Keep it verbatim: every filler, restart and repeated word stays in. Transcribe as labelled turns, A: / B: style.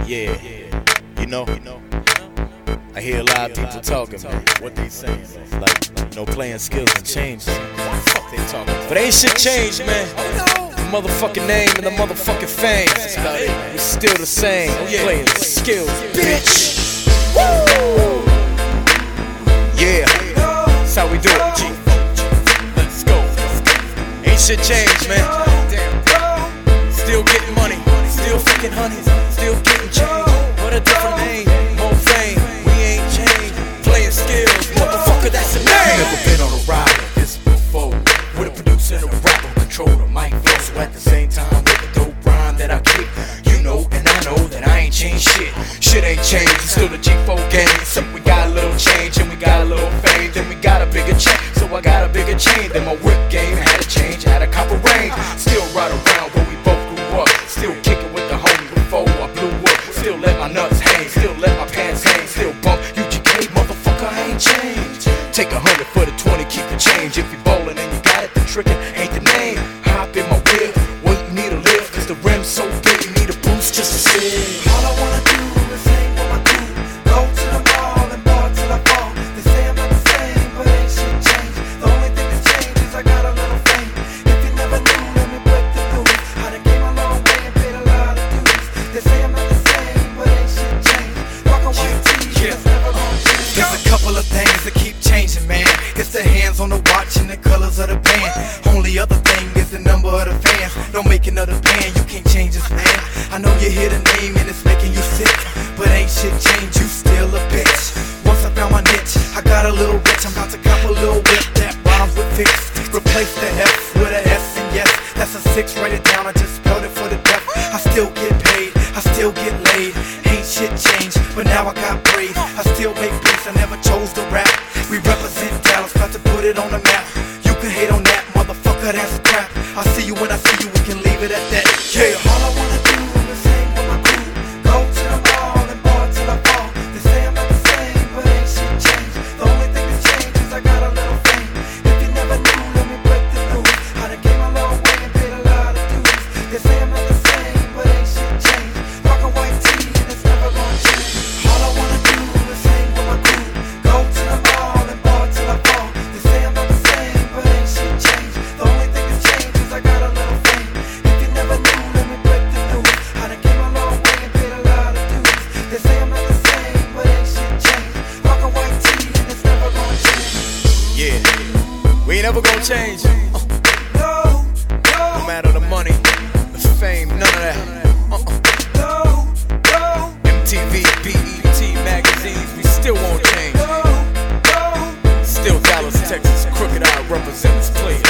A: Yeah, you know, I hear a lot of people talking, man. What they saying, like, you know, playing skills and change. Fuck they talking, but ain't shit changed, man. The motherfucking name and the motherfucking fame, we still the same. Playing skills, bitch. Woo! Yeah, that's how we do it. G. Let's go. Ain't shit changed, man. Still getting money, still fucking honeys, still getting change, but a different name, more fame. We ain't changed, playing skills, motherfucker, that's the name.
B: Never been on a ride like this before, with a producer and a rapper control the mic flow. So at the same time, with the dope rhyme that I kick, you know and I know that I ain't changed shit. Shit ain't changed, it's still the G four game. Except we got a little change and we got a little fame. Then we got a bigger chain, so I got a bigger chain. Then my whip game had a change, had a copper range. Still right around where we both grew up. Still kicking with the homie before I blew up. Still let my nuts hang, still let my pants hang. Still bump U G K, motherfucker, I ain't changed. Take a hundred for the twenty, keep the change. If you bowling and you got it, the trickin' ain't the name. Hop in my whip, wait, you need a lift, cause the rim's so big, you need a boost just to sit.
C: All I wanna do is hang with my crew, go to the mall and bar till I fall. They say I'm not the same, but ain't shit changed. The only thing that's changed is I got a little fame. If you never knew, let me break the news. I done came a long way and paid a lot of dues. They say I'm not the same, but ain't shit changed. Rockin' white tees, that's never gonna change.
B: There's a couple of things that keep changing, man. It's the hands on the watch and the colors of the band. Only other thing is the number of the fans. Don't make another band, you can't change this, man. I know you hear the name and it's making you sick, but ain't shit changed, you still a bitch. Once I found my niche, I got a little rich. I'm about to cop a little whip that rhymes with fix. Replace the F with a S and yes, that's a six, write it down, I just spelled it for the deaf. I still get paid, I still get laid. Ain't shit changed, but now I got braids. I still make beats, I never chose to rap. We represent Dallas, about to put it on the map. You can hate on that, motherfucker, that's crap. I see you when I see you, we can leave it at that. Yeah.
C: All I wanna do is hang with my crew, go to the mall and bar till I fall. They say I'm not the same, but ain't shit changed. The only thing that's changed is I got a little fame. If you never knew, let me break the news. I done came a long way and paid a lot of dues. They say I'm not the same, but ain't shit changed. Rock a white tee and it's never gonna change. All I wanna do is hang with my crew, go to the mall and bar till I fall. They say I'm not the same, but ain't shit changed. The only thing that's changed is I got a little fame. If you never knew, let me break the news. I done came a long way and paid a lot of dues. They say I'm not the same, but ain't shit changed. Rock a white tee and it's never gonna change.
A: Yeah, we ain't ever gonna change. Uh,
C: No, no,
A: no matter the money, the fame, none of that. Uh-uh.
C: no, no,
A: M T V, B E T magazines, we still won't change.
C: no, no.
A: Still Dallas, Texas, Crooked Eye represents players.